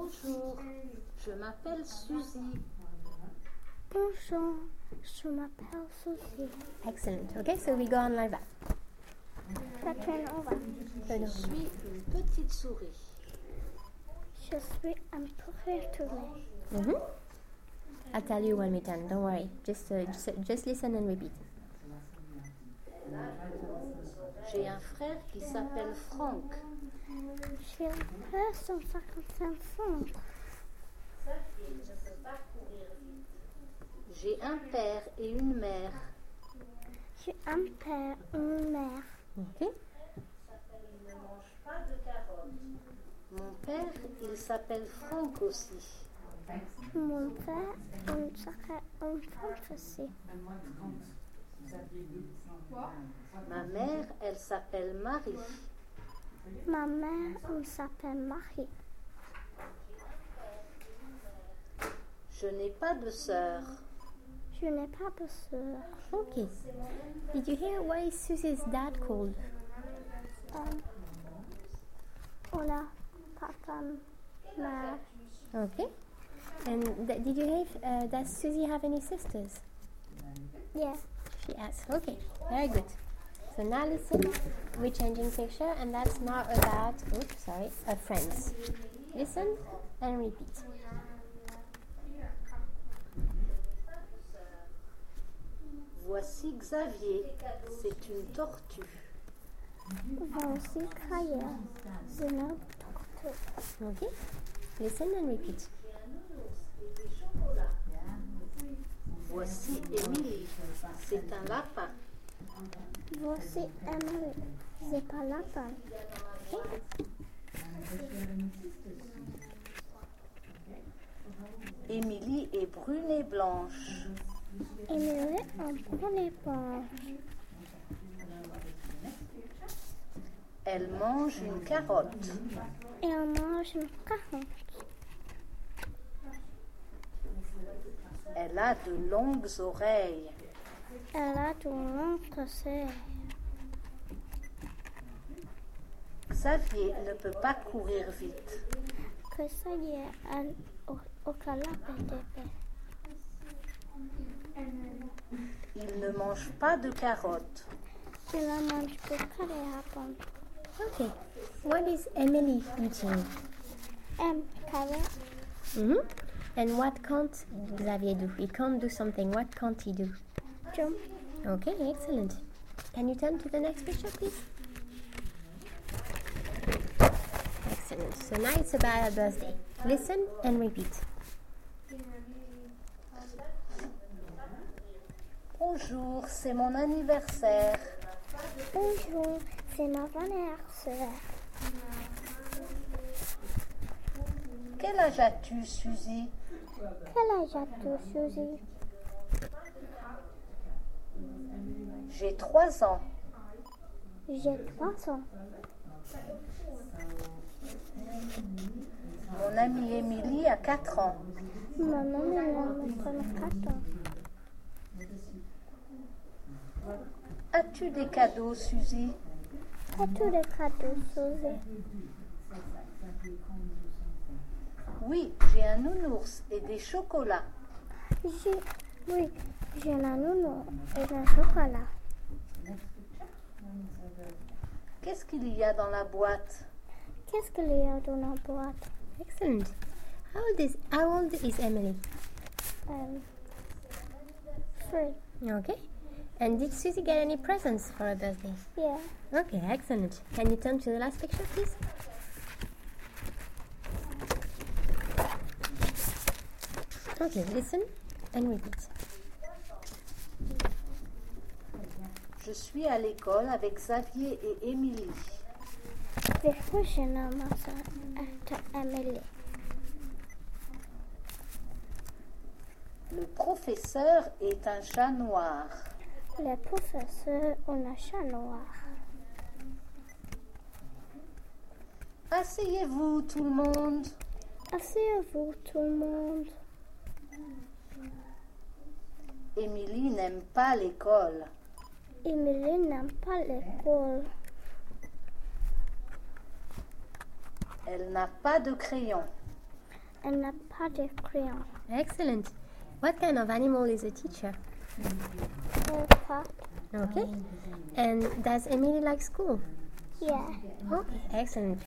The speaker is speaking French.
Bonjour, je m'appelle Suzy. Bonjour, je m'appelle Suzy. Excellent. Okay, so we go on like that. Je suis une petite souris. Je suis un pourrituré. Mm-hmm. I'll tell you when we're done. Don't worry. Just listen and repeat. J'ai un frère qui s'appelle Franck. J'ai un frère 155 francs. J'ai un père et une mère. J'ai un père et une mère. Okay. Il ne mange pas de carottes. Mon père, il s'appelle Franck aussi. Mon père, il s'appelle Franck aussi. Ma mère, elle s'appelle Marie. Ma mère, elle s'appelle Marie. Je n'ai pas de sœur. Je n'ai pas de sœur. Okay. Did you hear why is Susie's dad called? Hola, papa, mère. Okay. And did you hear? Does Susie have any sisters? Yeah. She has. Okay. Very good. So now listen. We're changing picture, and that's now about. Oops, sorry. Friends. Listen and repeat. Voici Xavier, c'est une tortue. Voici Kaya, c'est une tortue. Okay. Listen and repeat. Voici Émilie, c'est un lapin. Voici Emily, c'est pas lapin. Émilie est brune et blanche. Emily en brune blanche. Elle mange une carotte. Et elle mange une carotte. Elle a de longues oreilles. Elle a de longues oreilles. Xavier ne peut pas courir vite. Que ça y est, au canapé d'épée. Il ne mange pas de carottes. Il ne mange pas de carottes. Okay. What is Emily eating? Carrot. Mm-hmm. And what can't Xavier do? He can't do something. What can't he do? Jump. Okay, excellent. Can you turn to the next picture, please? Excellent. So now it's about a birthday. Listen and repeat. Bonjour, c'est mon anniversaire. Bonjour, c'est ma anniversaire. Quel âge as-tu, Suzy? Quel âge as-tu, Suzy? J'ai 3 ans. J'ai 3 ans. Mon amie Émilie a 4 ans. Mon amie a 4 ans. As-tu des cadeaux, Suzy? As-tu des cadeaux, Suzy? Oui, j'ai un nounours et des chocolats. Oui, j'ai un nounours et un chocolat. Qu'est-ce qu'il y a dans la boîte? Qu'est-ce qu'il y a dans la boîte? Excellent. How old is Emily? 3. Okay. And did Susie get any presents for her birthday? Yeah. Okay, excellent. Can you turn to the last picture, please? Okay, listen and repeat. Je suis à l'école avec Xavier et Émilie. Je nomme Emily. Le professeur est un chat noir. Le professeur a un chat noir. Asseyez-vous tout le monde. Asseyez-vous tout le monde. Émilie n'aime pas l'école. Émilie n'aime pas l'école. Elle n'a pas de crayon. and a pot of crayon. Excellent. What kind of animal is a teacher? A pot. Okay. And does Emily like school? Yeah. Okay, excellent.